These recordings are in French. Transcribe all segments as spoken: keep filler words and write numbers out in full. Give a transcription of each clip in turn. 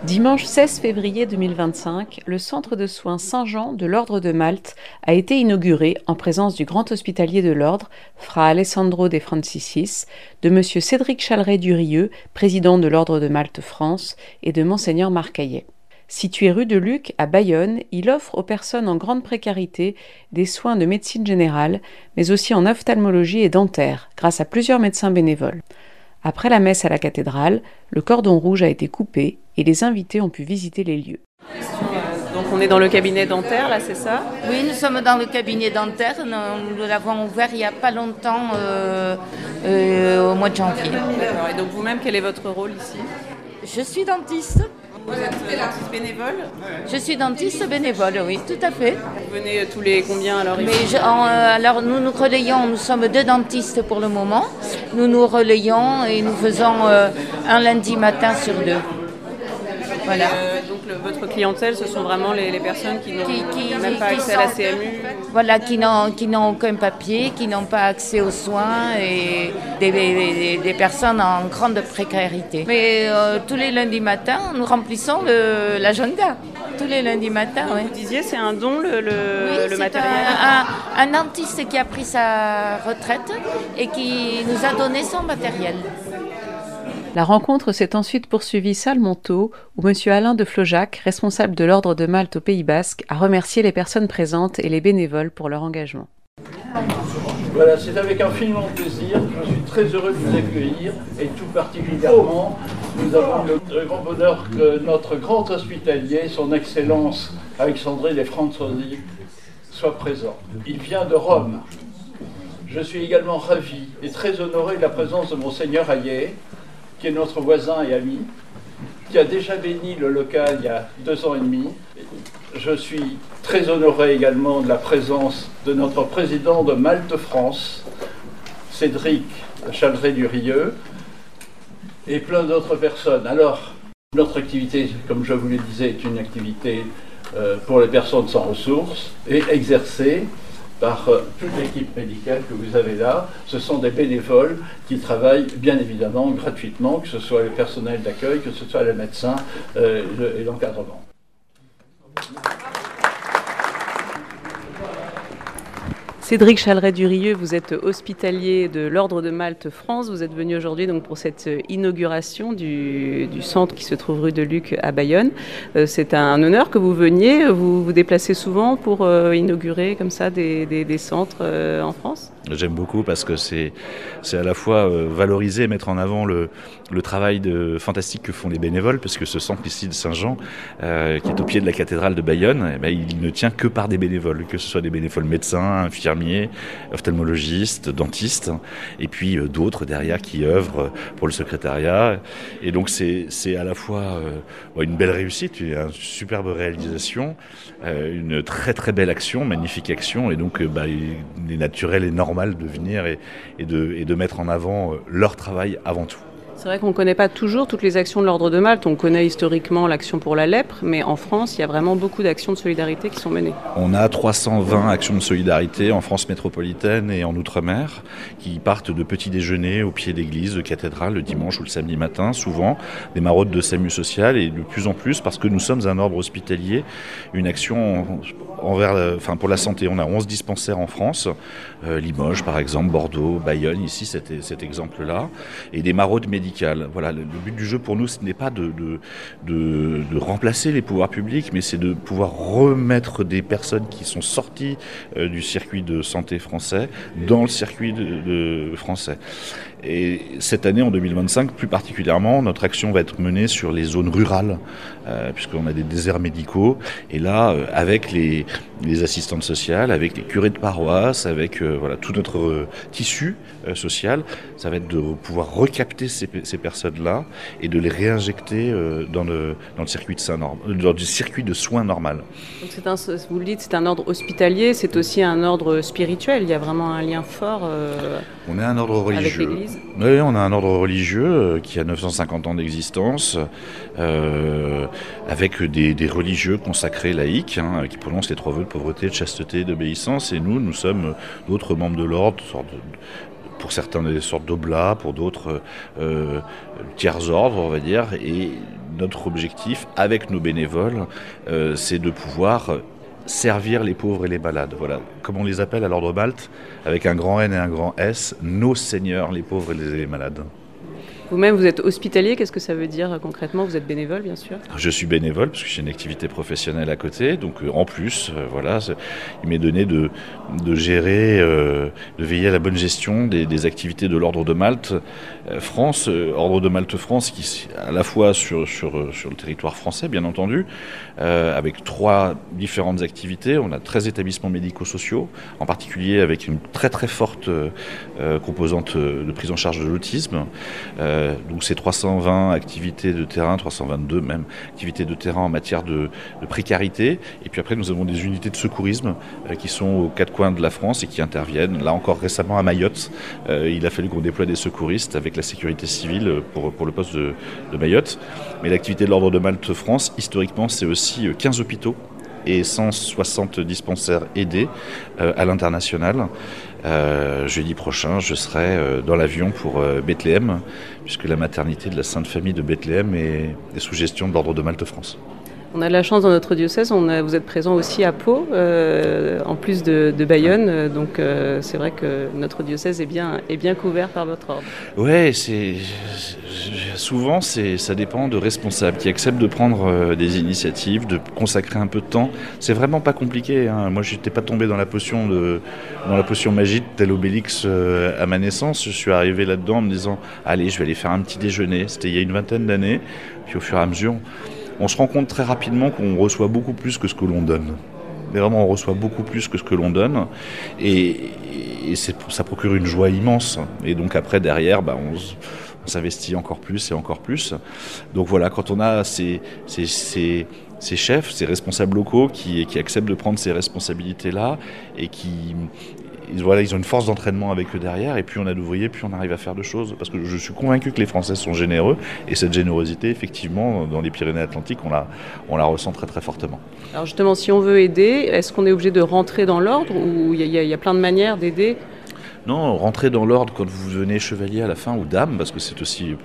Dimanche seize février deux mille vingt-cinq, le centre de soins Saint-Jean de l'Ordre de Malte a été inauguré en présence du grand hospitalier de l'Ordre, Fra Alessandro De Francisis, de M. Cédric Chaleret-Durieux, président de l'Ordre de Malte France, et de Monseigneur Marc Hayet. Situé rue de Luc à Bayonne, il offre aux personnes en grande précarité des soins de médecine générale, mais aussi en ophtalmologie et dentaire, grâce à plusieurs médecins bénévoles. Après la messe à la cathédrale, le cordon rouge a été coupé et les invités ont pu visiter les lieux. Donc on est dans le cabinet dentaire, là, c'est ça? Oui, nous sommes dans le cabinet dentaire. Nous, nous l'avons ouvert il n'y a pas longtemps, euh, euh, au mois de janvier. D'accord. Et donc vous-même, quel est votre rôle ici? Je suis dentiste. Vous êtes dentiste bénévole? Je suis dentiste bénévole, oui, tout à fait. Vous venez tous les combien alors ici? Mais je, en, euh, alors nous nous relayons, nous sommes deux dentistes pour le moment. Nous nous relayons et nous faisons euh, un lundi matin sur deux. Voilà. Euh, donc le, votre clientèle, ce sont vraiment les, les personnes qui n'ont Qui, qui, même pas qui accès sont, à la C M U? Voilà, qui n'ont, qui n'ont aucun papier, qui n'ont pas accès aux soins et des, des, des personnes en grande précarité. Mais euh, tous les lundis matins, nous remplissons le, l'agenda. Tous les lundis matins, oui. Vous disiez, c'est un don, le, le, Oui, le c'est matériel? un, un, un dentiste qui a pris sa retraite et qui nous a donné son matériel. La rencontre s'est ensuite poursuivie salle Montaut, où M. Alain de Flojac, responsable de l'Ordre de Malte au Pays Basque, a remercié les personnes présentes et les bénévoles pour leur engagement. Voilà, c'est avec infiniment plaisir. Je suis très heureux de vous accueillir et tout particulièrement, nous avons le grand bonheur que notre grand hospitalier, son Excellence Alexandre De Francisis, soit présent. Il vient de Rome. Je suis également ravi et très honoré de la présence de Monseigneur Hayet, qui est notre voisin et ami, qui a déjà béni le local il y a deux ans et demi. Je suis très honoré également de la présence de notre président de Malte France, Cédric Chaleret-Durieux, et plein d'autres personnes. Alors, notre activité, comme je vous le disais, est une activité euh, pour les personnes sans ressources et exercée par euh, toute l'équipe médicale que vous avez là. Ce sont des bénévoles qui travaillent bien évidemment gratuitement, que ce soit le personnel d'accueil, que ce soit les médecins euh, et l'encadrement. Cédric Chaleret-Durieux, vous êtes hospitalier de l'Ordre de Malte France. Vous êtes venu aujourd'hui donc pour cette inauguration du, du centre qui se trouve rue de Luc à Bayonne. Euh, c'est un honneur que vous veniez. Vous vous déplacez souvent pour euh, inaugurer comme ça des, des, des centres euh, en France? J'aime beaucoup parce que c'est, c'est à la fois euh, valoriser et mettre en avant le, le travail de, fantastique que font les bénévoles, parce que ce centre ici de Saint-Jean, euh, qui est au pied de la cathédrale de Bayonne, eh ben, il ne tient que par des bénévoles, que ce soit des bénévoles médecins, infirmiers, ophtalmologistes, dentistes, et puis euh, d'autres derrière qui œuvrent pour le secrétariat. Et donc c'est, c'est à la fois euh, une belle réussite, une superbe réalisation, euh, une très très belle action, magnifique action, et donc euh, bah, il est naturel et normal de venir et, et, de, et de mettre en avant leur travail avant tout. C'est vrai qu'on ne connaît pas toujours toutes les actions de l'Ordre de Malte. On connaît historiquement l'action pour la lèpre, mais en France, il y a vraiment beaucoup d'actions de solidarité qui sont menées. On a trois cent vingt actions de solidarité en France métropolitaine et en Outre-mer, qui partent de petits déjeuners au pied d'église, de cathédrale, le dimanche ou le samedi matin, souvent, des maraudes de SAMU social, et de plus en plus, parce que nous sommes un ordre hospitalier, une action envers la, enfin pour la santé. On a onze dispensaires en France, euh, Limoges par exemple, Bordeaux, Bayonne, ici cet, cet exemple-là, et des maraudes médicales. Voilà, le, le but du jeu pour nous, ce n'est pas de, de, de, de remplacer les pouvoirs publics, mais c'est de pouvoir remettre des personnes qui sont sorties euh, du circuit de santé français dans le circuit de, de français. Et cette année, en deux mille vingt-cinq, plus particulièrement, notre action va être menée sur les zones rurales, euh, puisqu'on a des déserts médicaux. Et là, euh, avec les, les assistantes sociales, avec les curés de paroisse, avec euh, voilà, tout notre euh, tissu euh, social, ça va être de pouvoir recapter ces, ces personnes-là et de les réinjecter euh, dans, le, dans le circuit de soins normal, dans le circuit de soins normal. Donc c'est un, vous le dites, c'est un ordre hospitalier, c'est aussi un ordre spirituel. Il y a vraiment un lien fort euh, on est un ordre religieux. Avec l'Église. Oui, on a un ordre religieux euh, qui a neuf cent cinquante ans d'existence, euh, avec des, des religieux consacrés laïcs, hein, qui prononcent les trois vœux de pauvreté, de chasteté, d'obéissance. Et nous, nous sommes d'autres membres de l'ordre, sorte de, pour certains des sortes d'oblats, pour d'autres euh, tiers ordres, on va dire. Et notre objectif, avec nos bénévoles, euh, c'est de pouvoir servir les pauvres et les malades. Voilà, comme on les appelle à l'Ordre Malte, avec un grand N et un grand S, nos seigneurs, les pauvres et les malades. Vous-même, vous êtes hospitalier, qu'est-ce que ça veut dire concrètement? Vous êtes bénévole, bien sûr. Je suis bénévole parce que j'ai une activité professionnelle à côté, donc euh, en plus, euh, voilà, il m'est donné de, de gérer, euh, de veiller à la bonne gestion des, des activités de l'Ordre de Malte euh, France, euh, Ordre de Malte France, qui à la fois sur, sur, sur le territoire français, bien entendu, euh, avec trois différentes activités. On a treize établissements médico-sociaux, en particulier avec une très très forte euh, composante de prise en charge de l'autisme. Euh, Donc c'est trois cent vingt activités de terrain, trois cent vingt-deux même activités de terrain en matière de, de précarité. Et puis après nous avons des unités de secourisme euh, qui sont aux quatre coins de la France et qui interviennent. Là encore récemment à Mayotte, euh, il a fallu qu'on déploie des secouristes avec la sécurité civile pour, pour le poste de, de Mayotte. Mais l'activité de l'Ordre de Malte France, historiquement, c'est aussi quinze hôpitaux et cent soixante dispensaires aidés euh, à l'international. Euh, jeudi prochain, je serai euh, dans l'avion pour euh, Bethléem, puisque la maternité de la Sainte Famille de Bethléem est, est sous gestion de l'Ordre de Malte France. On a de la chance dans notre diocèse, on a, vous êtes présent aussi à Pau, euh, en plus de, de Bayonne, euh, donc euh, c'est vrai que notre diocèse est bien, est bien couvert par votre ordre. Ouais, c'est, souvent c'est, ça dépend de responsables qui acceptent de prendre euh, des initiatives, de consacrer un peu de temps. C'est vraiment pas compliqué, hein. Moi, je n'étais pas tombé dans la potion de, dans la potion magique tel Obélix euh, à ma naissance. Je suis arrivé là-dedans en me disant, allez, je vais aller faire un petit déjeuner. C'était il y a une vingtaine d'années, puis au fur et à mesure. On se rend compte très rapidement qu'on reçoit beaucoup plus que ce que l'on donne. Mais vraiment, on reçoit beaucoup plus que ce que l'on donne. Et, et c'est, ça procure une joie immense. Et donc après, derrière, bah, on, on s'investit encore plus et encore plus. Donc voilà, quand on a ces, ces, ces, ces chefs, ces responsables locaux qui, qui acceptent de prendre ces responsabilités-là et qui... Voilà, ils ont une force d'entraînement avec eux derrière, et plus on a d'ouvriers, plus on arrive à faire de choses. Parce que je suis convaincu que les Français sont généreux, et cette générosité, effectivement, dans les Pyrénées-Atlantiques, on la, on la ressent très très fortement. Alors justement, si on veut aider, est-ce qu'on est obligé de rentrer dans l'ordre, ou il y, y, y a plein de manières d'aider? Non, rentrer dans l'ordre quand vous devenez chevalier à la fin, ou dame, parce que c'est aussi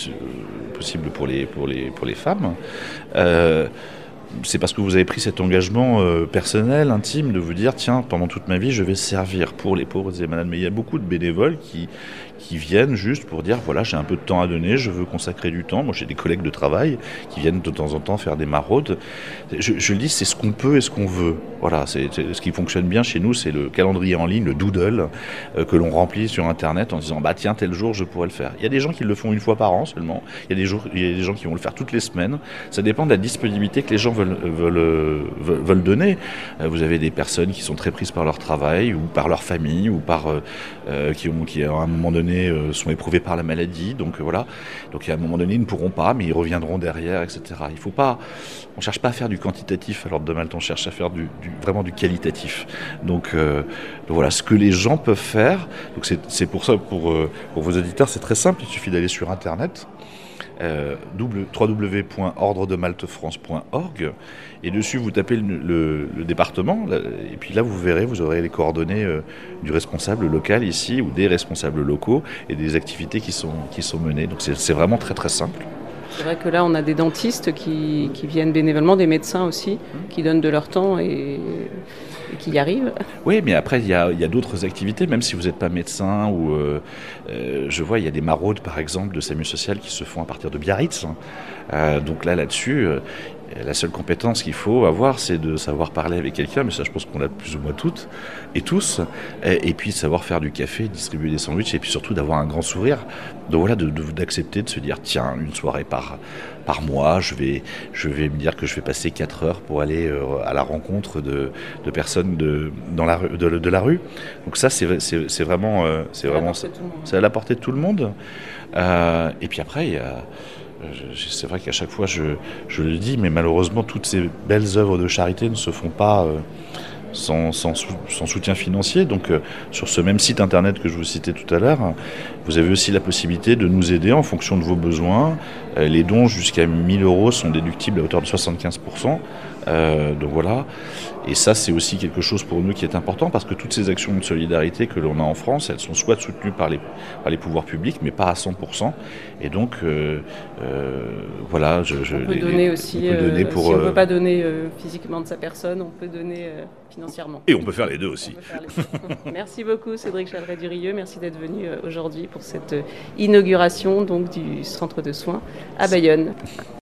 possible pour les, pour les, pour les femmes. Euh, C'est parce que vous avez pris cet engagement euh, personnel, intime, de vous dire, tiens, pendant toute ma vie, je vais servir pour les pauvres et les malades. Mais il y a beaucoup de bénévoles qui, qui viennent juste pour dire, voilà, j'ai un peu de temps à donner, je veux consacrer du temps. Moi, j'ai des collègues de travail qui viennent de temps en temps faire des maraudes. Je, je le dis, c'est ce qu'on peut et ce qu'on veut. Voilà, c'est, c'est, ce qui fonctionne bien chez nous, c'est le calendrier en ligne, le doodle, euh, que l'on remplit sur Internet en disant, bah tiens, tel jour, je pourrais le faire. Il y a des gens qui le font une fois par an seulement. Il y a des, jours, il y a des gens qui vont le faire toutes les semaines. Ça dépend de la disponibilité que les gens veulent Veulent, veulent donner. Vous avez des personnes qui sont très prises par leur travail ou par leur famille ou par euh, qui, ont, qui à un moment donné euh, sont éprouvées par la maladie. Donc euh, voilà. Donc à un moment donné ils ne pourront pas, mais ils reviendront derrière, et cetera. Il faut pas. On cherche pas à faire du quantitatif à l'Ordre de Malte, on cherche à faire du, du, vraiment du qualitatif. Donc, euh, donc voilà, ce que les gens peuvent faire. Donc c'est, c'est pour ça pour, euh, pour vos auditeurs, c'est très simple. Il suffit d'aller sur Internet. Euh, w w w point ordre de malte france point org et dessus vous tapez le, le, le département là, et puis là vous verrez, vous aurez les coordonnées euh, du responsable local ici ou des responsables locaux et des activités qui sont, qui sont menées. Donc c'est, c'est vraiment très très simple. C'est vrai que là on a des dentistes qui, qui viennent bénévolement, des médecins aussi, qui donnent de leur temps et, et qui y arrivent. Oui, mais après il y a, y a d'autres activités, même si vous n'êtes pas médecin ou euh, euh, je vois il y a des maraudes par exemple de SAMU social qui se font à partir de Biarritz. Euh, donc là là-dessus, euh, la seule compétence qu'il faut avoir, c'est de savoir parler avec quelqu'un, mais ça je pense qu'on l'a plus ou moins toutes et tous, et, et puis de savoir faire du café, distribuer des sandwichs, et puis surtout d'avoir un grand sourire. Donc voilà, de, de, d'accepter de se dire tiens, une soirée par, par mois, je vais, je vais me dire que je vais passer quatre heures pour aller euh, à la rencontre de, de personnes de, dans la, de, de la rue. Donc ça c'est, c'est, c'est vraiment, euh, c'est, vraiment c'est, c'est à la portée de tout le monde. Euh, et puis après il y a... C'est vrai qu'à chaque fois je, je le dis, mais malheureusement toutes ces belles œuvres de charité ne se font pas euh, sans, sans, sans soutien financier. Donc euh, sur ce même site internet que je vous citais tout à l'heure, vous avez aussi la possibilité de nous aider en fonction de vos besoins. Euh, les dons jusqu'à mille euros sont déductibles à hauteur de soixante-quinze pour cent. Euh, donc voilà. Et ça, c'est aussi quelque chose pour nous qui est important parce que toutes ces actions de solidarité que l'on a en France, elles sont soit soutenues par les, par les pouvoirs publics, mais pas à cent pour cent. Et donc, euh, euh, voilà. Je, je, on peut les, donner aussi, on peut donner euh, pour, si on ne euh, peut pas donner euh, physiquement de sa personne, on peut donner euh, financièrement. Et on peut faire les deux aussi. Les deux. Merci beaucoup Cédric Chaleret-Durieux, merci d'être venu euh, aujourd'hui pour cette euh, inauguration donc, du centre de soins à Bayonne.